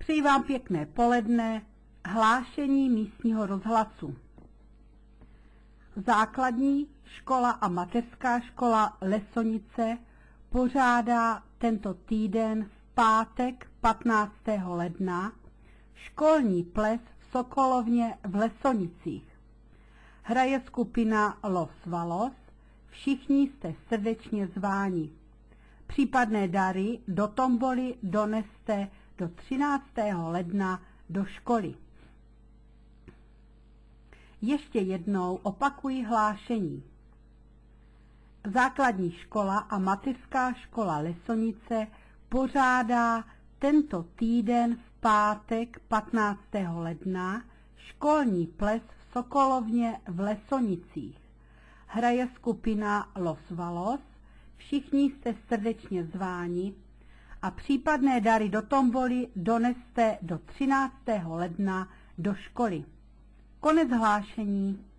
Přeji vám pěkné poledne. Hlášení místního rozhlasu. Základní škola a mateřská škola Lesonice pořádá tento týden v pátek 15. ledna školní ples v Sokolovně v Lesonicích. Hraje skupina Los Valos, všichni jste srdečně zváni. Případné dary do tomboly doneste do 13. ledna do školy. Ještě jednou opakuji hlášení. Základní škola a mateřská škola Lesonice pořádá tento týden v pátek 15. ledna školní ples v Sokolovně v Lesonicích. Hraje skupina Los Valos, všichni jste srdečně zváni a případné dary do tomboly doneste do 13. ledna do školy. Konec hlášení.